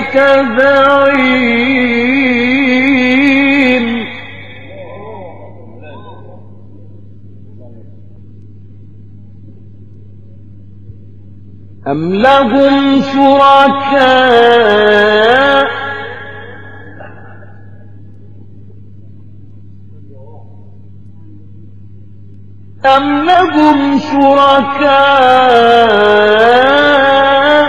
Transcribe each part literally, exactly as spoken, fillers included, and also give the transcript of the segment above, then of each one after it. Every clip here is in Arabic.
ذلك زعيم أم لهم شركاء أم لهم شركاء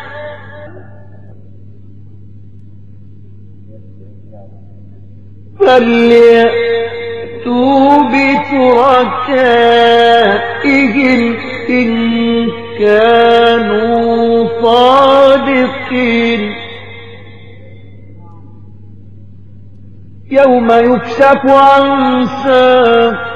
فليأتوا بشركائهم إن كانوا صادقين يوم يكشف عن ساق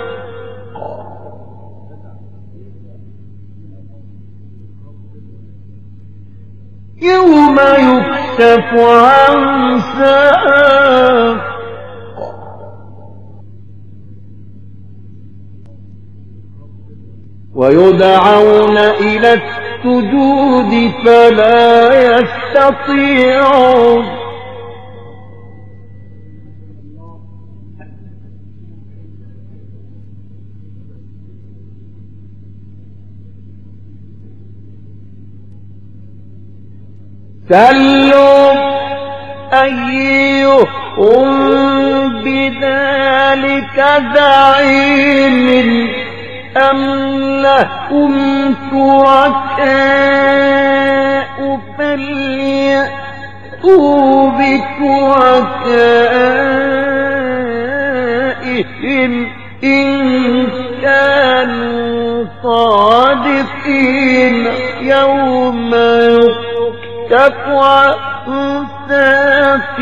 يوم يكشف عن ساق ويدعون إلى السجود فلا يستطيعون سلوا أيهم بذلك زعيم أم لهم شركاء فليأتوا بشركائهم إن كانوا صادقين يوم يكشف عن ساق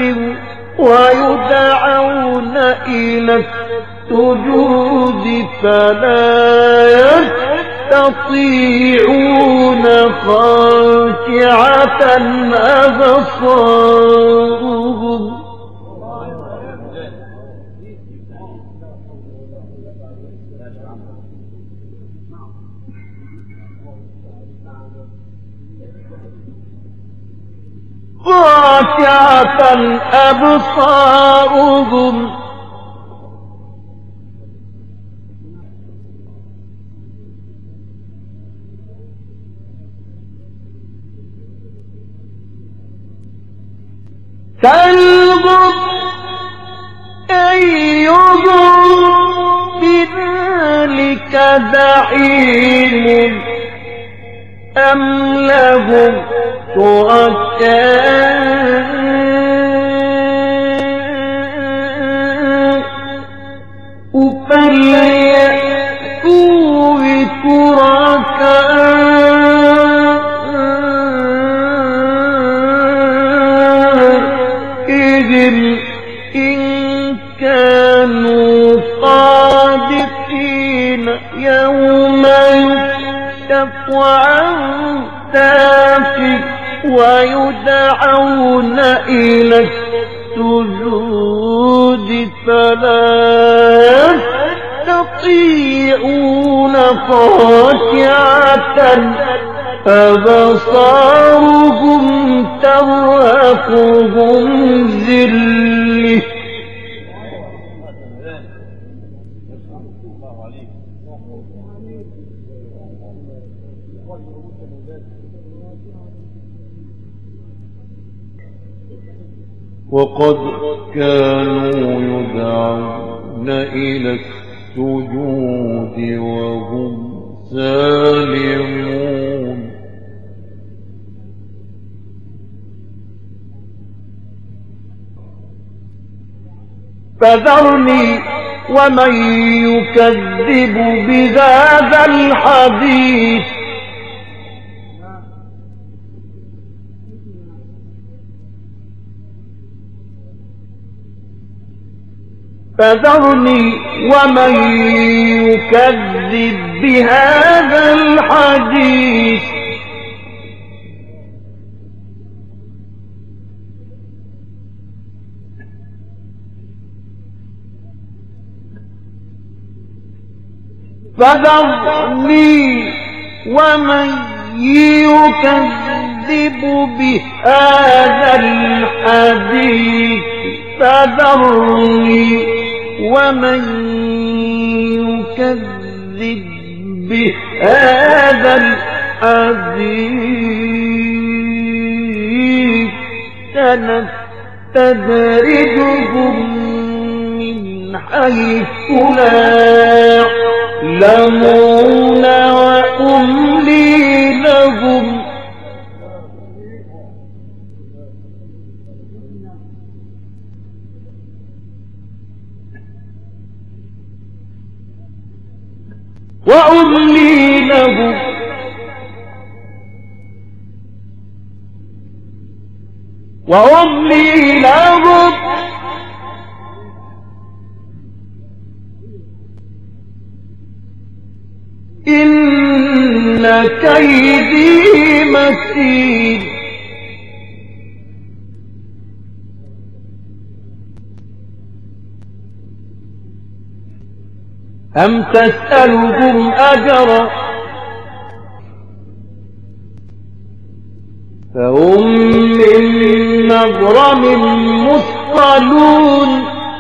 ويدعون إلى السجود فلا يستطيعون خاشعة أبصارهم خاشعة أبصارهم تلغب أيهم بذلك زعيم أم لهم شركاء فليأتوا بشركائهم إن كانوا صادقين يوم يكشف عن ساق ويدعون إلى السجود فلا يستطيعون خاشعة أبصارهم ترهقهم ذلة وقد كانوا يدعون إلى السجود وهم سالمون فذرني ومن يكذب بهذا الحديث فذرني ومن يكذب بهذا الحديث فذرني ومن يكذب يكذب بهذا الحديث فذرني ومن يكذب بهذا الحديث سنستدرجهم من حيث لا يعلمون وأملي لهم وأملي لهم وأملي لهم إن كيدي متين أم تسألهم أجرا فهم من مغرم مثقلون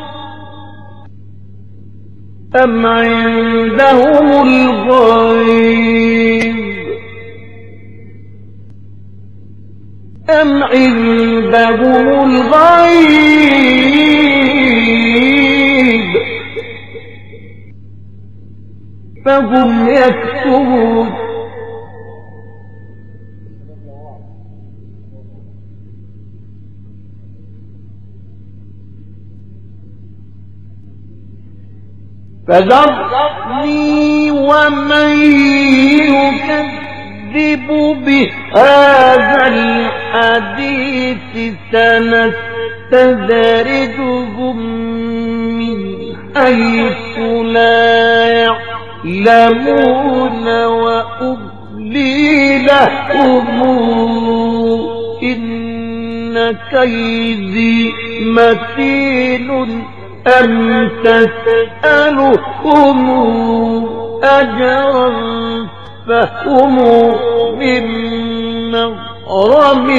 أم عندهم الغيب أم عندهم الغيب فهم يكتبون فذرني ومن يكذب بهذا الحديث سنستدرجهم من حيث لا يعلمون وأملي لهم إن كيدي متين أم تسألهم أجرا فهم من مغرم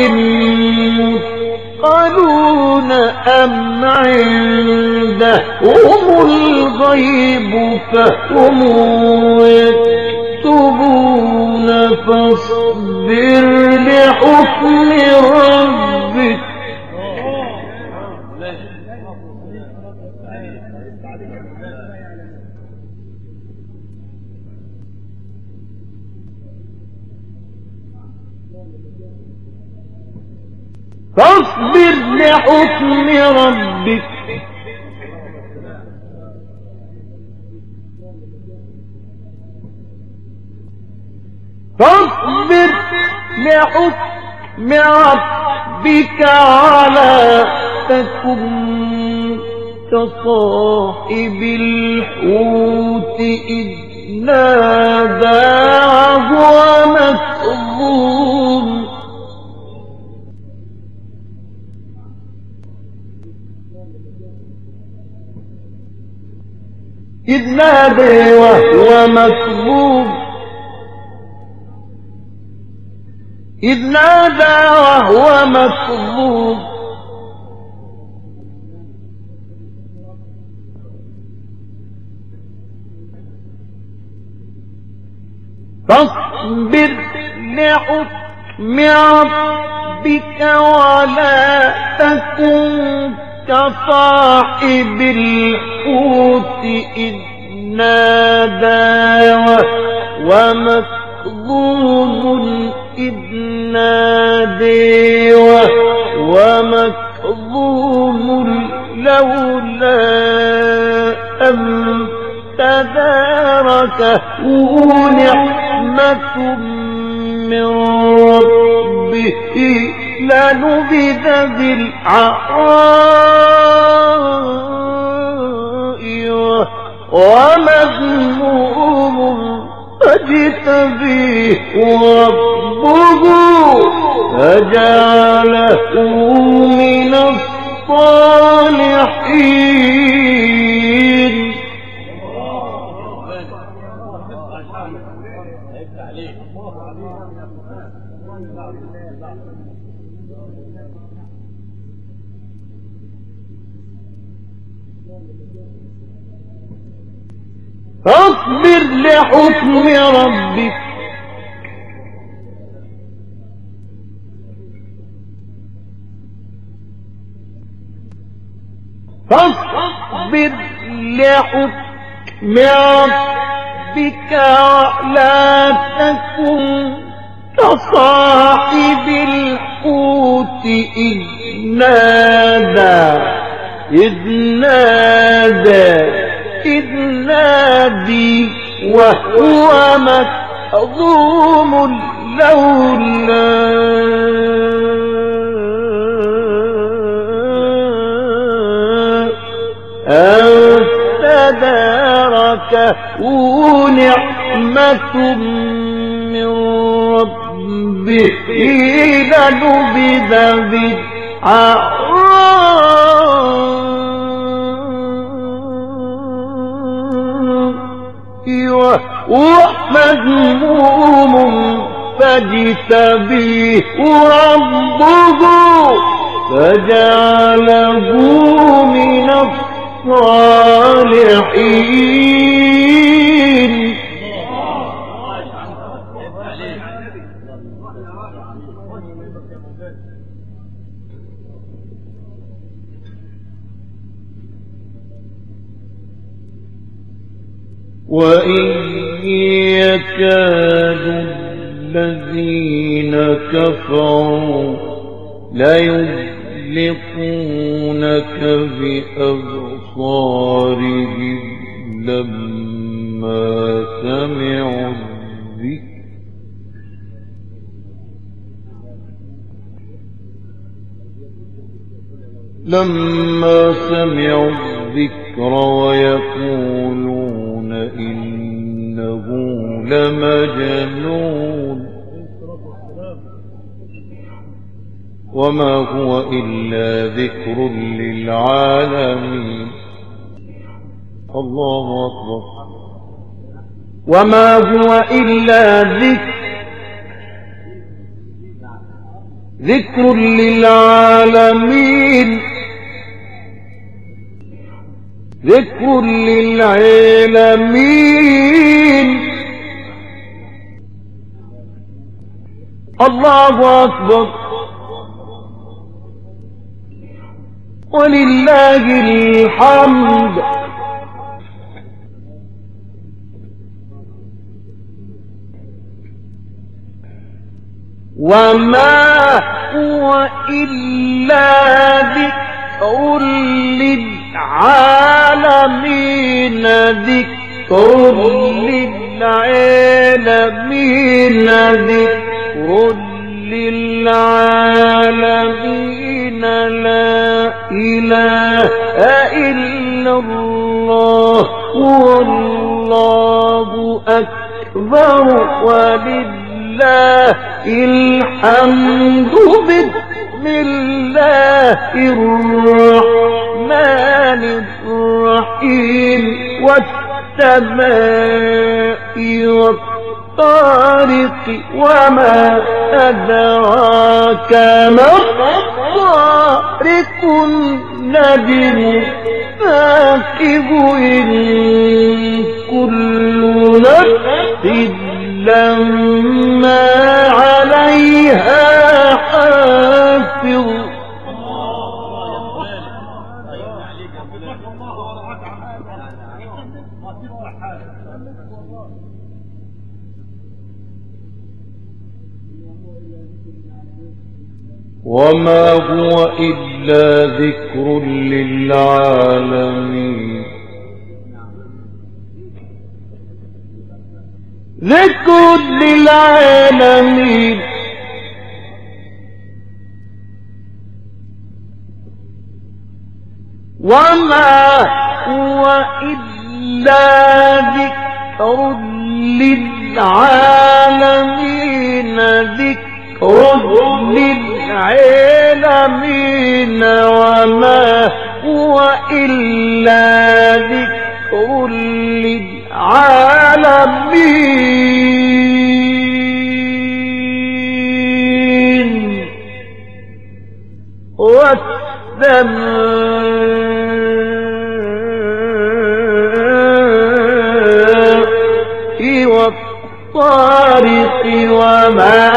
مثقلون أم عندهم الغيب فهم يكتبون فاصبر لحكم ربك فاصبر لحكم ربك فاصبر لحكم ربك ولا تكن كصاحب الحوت إذ نادى وهو مكظوم إذ نادى وهو مكظوم إذ نادى وهو مكظوم فاصبر لحكم ربك ولا تكن كصاحب الحوت إذ نادى وهو مكظوم إذ نادى وهو مكظوم لولا أن تداركه نعمة من ربه لنبذ بالعراء ومذموم فاجتبيه ربه فجعله من الصالحين. فاصبر لحكم ربك فاصبر لحكم ربك ولا تكن كصاحب الحوت إذ نادى إذ نادى إذ نادي وهو مكظوم لولا أن تداركه نعمة من ربه لنبذ بالعراء ومذموم فاجتبيه ربه فجعله من الصالحين. وإن يكاد الذين كفروا ليزلقونك بأبصارهم لما سمعوا الذكر لما سمعوا الذكر ويقولون إنه لمجنون وما هو إلا ذكر للعالمين. الله أكبر. وما هو إلا ذكر ذكر للعالمين ذكر للعالمين. الله أكبر. ولله الحمد. وما هو إلا ذكر للعالمين ذكر للعالمين ذكر للعالمين لا إله إلا الله والله أكبر ولله الحمد. بسم الله الرحمن الرحيم. والسماء والطارق وما أدراك ما الطارق النجم ثاقب إن كل نفس لما عليها حافظ. وما هو إلا ذكر للعالمين ذكر للعالمين. وما هو إلا ذكر للعالمين ذكر للعالمين. وما هو إلا ذكر للعالمين. والسماء والطارق وما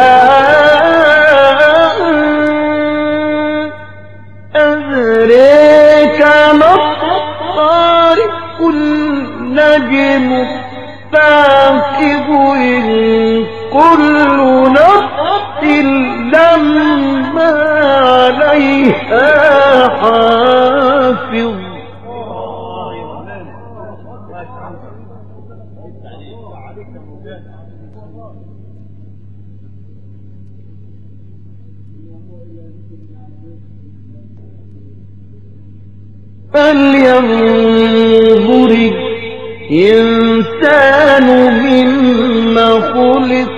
أدريك ما الطارق النجم الثاقب إن كل نفس لما عليها حافظ فلينظر الإنسان مما خلق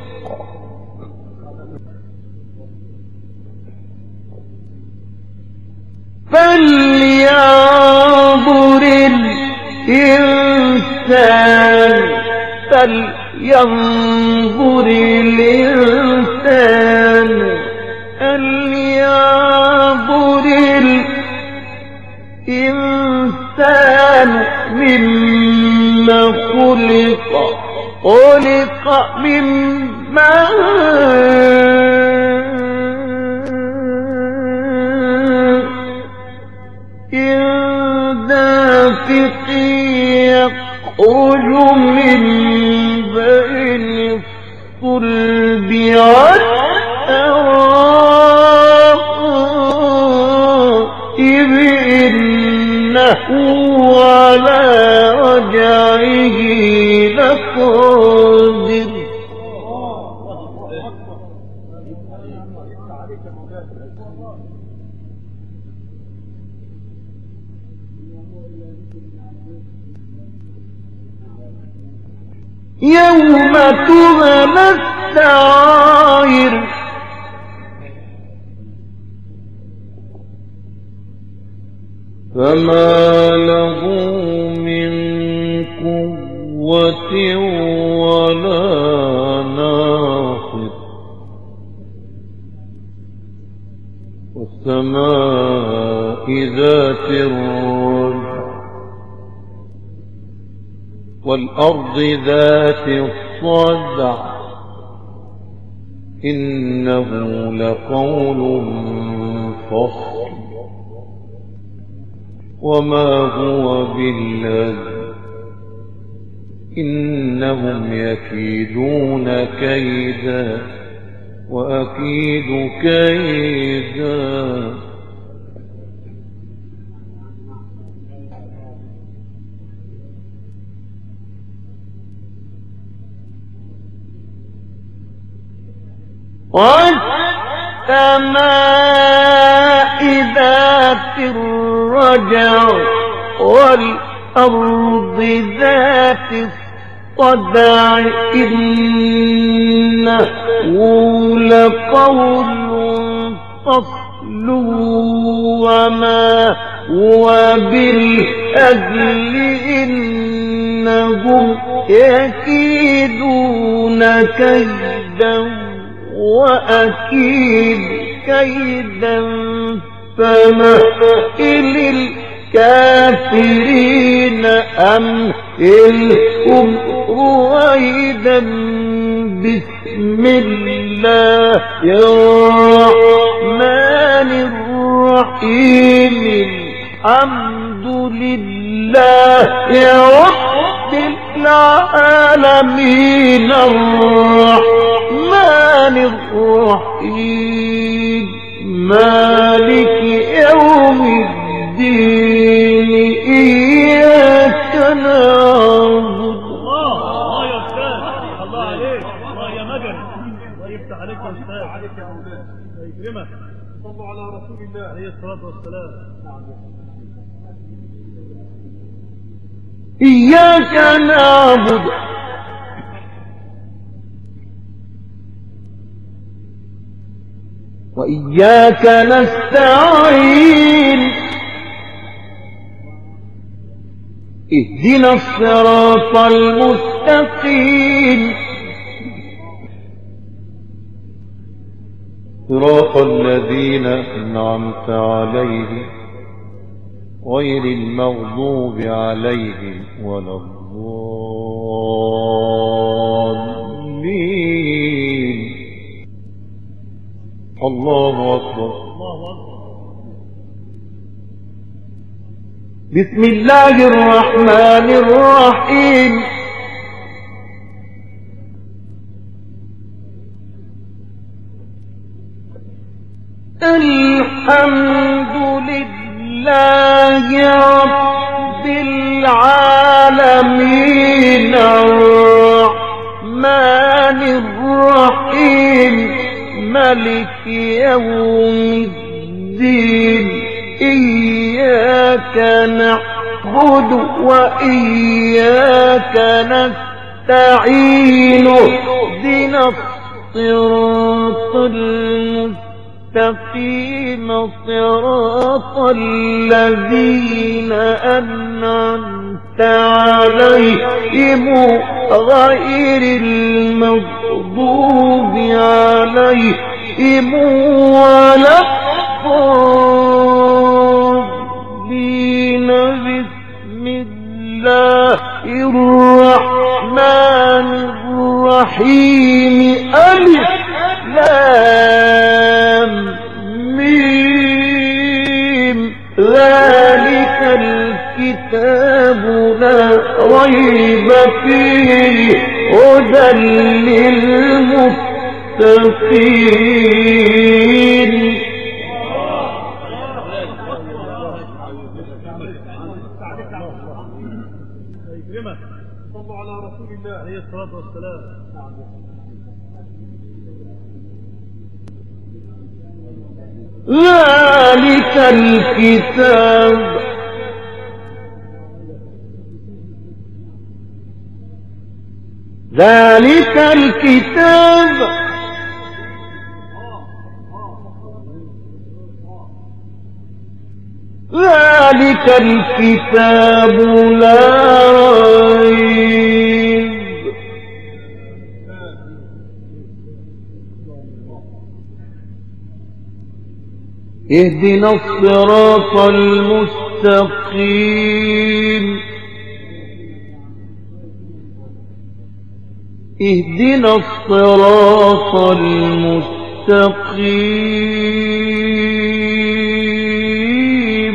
فلينظر الإنسان فلينظر الإنسان فلينظر الإنسان مما خلق خلق من ماء دافق يخرج من بين الصلب والترائب إنه على رجعه لقادر يوم تبلى السرائر فما له من قوة ولا ناصر والسماء ذات الرجع والأرض ذات الصدع إنه لقول فصل وما هو باللذ إنهم يكيدون كيدا وأكيد كيدا والسماء ذات الرجع والأرض ذات الصدع إنه لقول فصل وما هو بالهزل إنهم يكيدون كيدا وأكيد كيدا فمهل الكافرين أمهلهم رويدا بسم الله الرحمن الرحيم الحمد لله رب العالمين الرحمن الرحيم مالك يوم الدين إياك نعبد. الله يا أستاذ، الله عليك، الله يا مجد، الله يفتح عليك يا أستاذ، عليك يا أستاذ، الله يكرمك. صلوا على رسول الله عليه الصلاة والسلام. إياك نعبد وإياك نستعين اهدنا الصراط المستقيم صراط الذين أنعمت عليهم غير المغضوب عليهم ولا الضالين. الله أكبر. بسم الله الرحمن الرحيم. الحمد لله رب العالمين الرحمن الرحيم مالك يوم الدين إياك نعبد وإياك نستعين اهدنا الصراط المستقيم صراط الذين أنعمت عليهم غير المغضوب عليهم ولا الضالين. بسم الله الرحمن الرحيم. ألف لام ميم ذلك الكتاب لا ريب فيه هدى للمتقين. صلوا على رسول الله عليه الصلاة والسلام. ذلك الكتاب ذلك الكتاب ذلك الكتاب لا ريب اهدنا الصراط المستقيم اهدنا الصراط المستقيم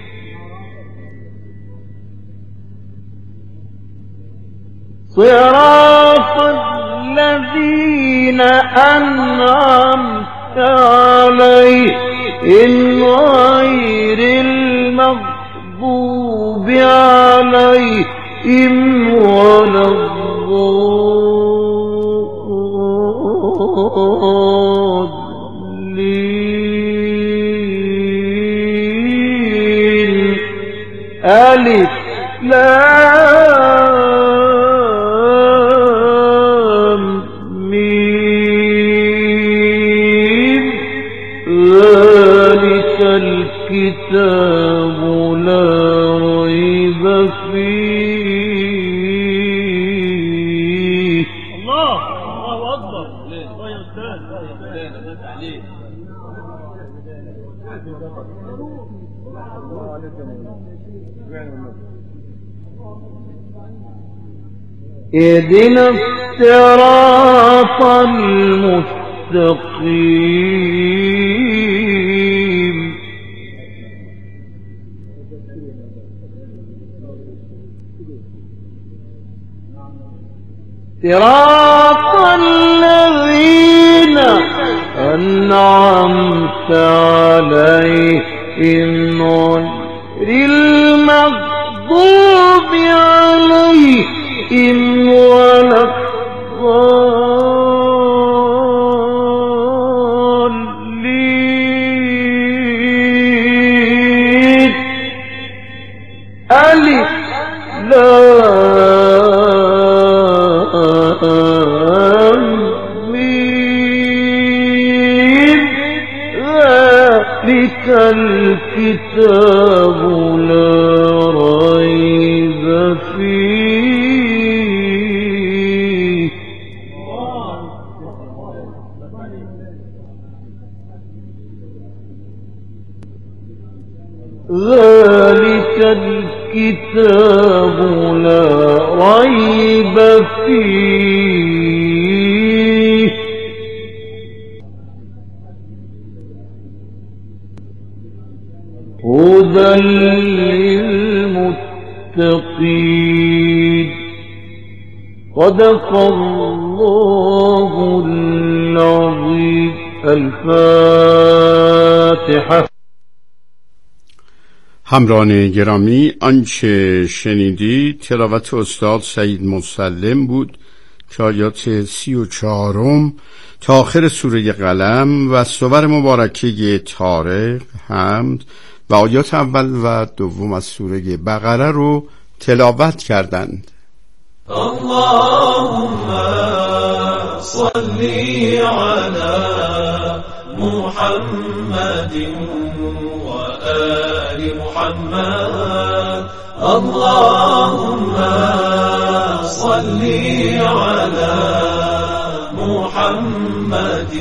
صراط الذين أنعمت عليهم غير المغضوب عليهم ولا الضالين. ألف لام ميم ذلك الكتاب لا ريب فيه. الله الله أكبر. الله يا أستاذ. اهدنا الصراط المستقيم صراط الذين أنعمت عليهم غير المغضوب عليهم ولا الضالين. ألف لام ميم ذلك الكتاب لا ريب فيه. ذلك الكتاب لا ريب فيه هدى للمتقين صدق الله العظيم. الفاتحة. همراهان گرامی، آنچه شنیدی تلاوت استاد سعید مسلم بود که آیات سی و چهارم تا آخر سوره قلم و سور مبارکه طارق، حمد و آیات اول و دوم از سوره بقره رو تلاوت کردند. اللهم صل على محمد وآل محمد. اللهم صل على محمد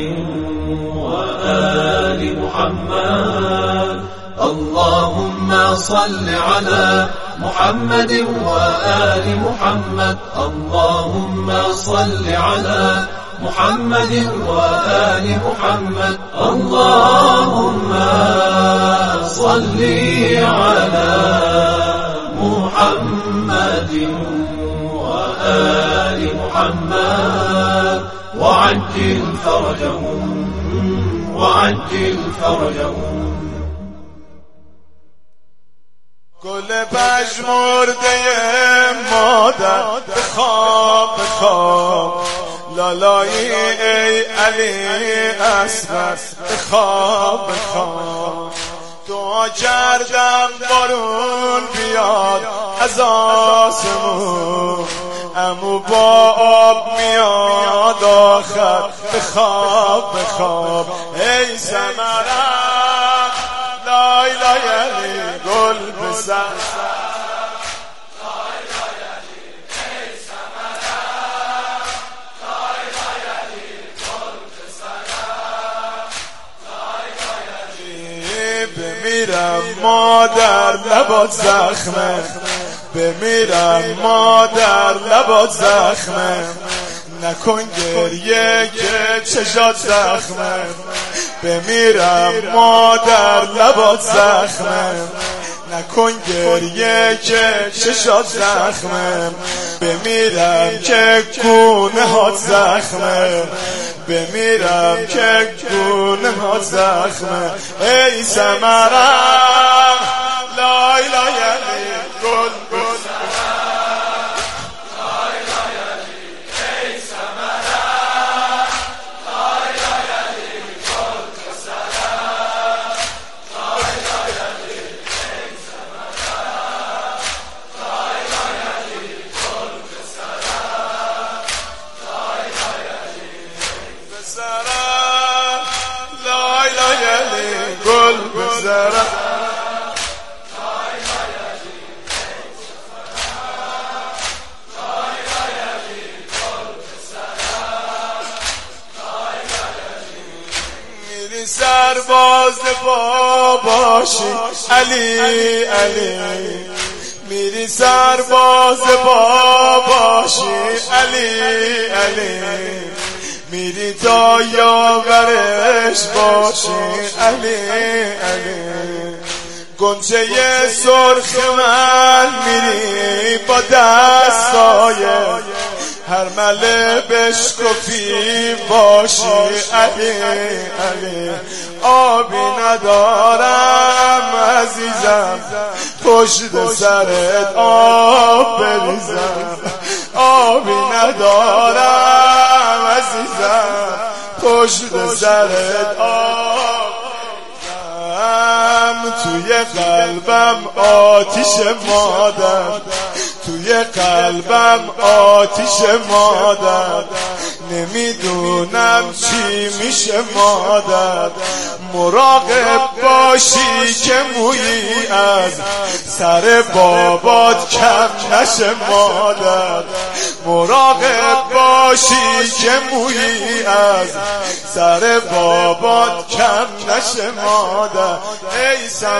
وآل محمد. اللهم صل على محمد وآل محمد. اللهم صل على محمد وآل محمد. اللهم صل على محمد وآل محمد وعجل فرجهم وعجل فرجهم. گل پژمرده مادر بخواب بخواب، لالایی ای علی اصغر بخواب بخواب. دعا کردم بارون بیاد از آسمون، امو با آب میاد آخر بخواب بخواب. ای ثمرم لای لای علی گل بزن، بمیرم مادر لبات زخمه، بمیرم مادر لبات زخمه. نکن گریه که چشات زخمه، بمیرم مادر لبات زخمه. نکن گریه که چشات زخمه، بمیرم که گونه هات زخمه، بمیرم که گونه هات زخمه. ای ثمرم لای لای علی گل گل گل بزرم. میری سرباز باباشی علی علی، میری سرباز باباشی علی علی. میری تا یاورش باشی علی علی. گنچه سرخ من میری با دستایه، هر مله بشکفی باشی علی علی. آبی ندارم عزیزم پشت سرت آب بریزم، آبی ندارم عزیزم پشت سرت آب. توی قلبم آتیش مادر، توی قلبم آتیش مادر. نمیدونم چی میشه مادر، مراقب باشی که مویی از سر بابات کم نشه مادر. مراقب باشی که مویی از سر بابات کم نشه مادر. ای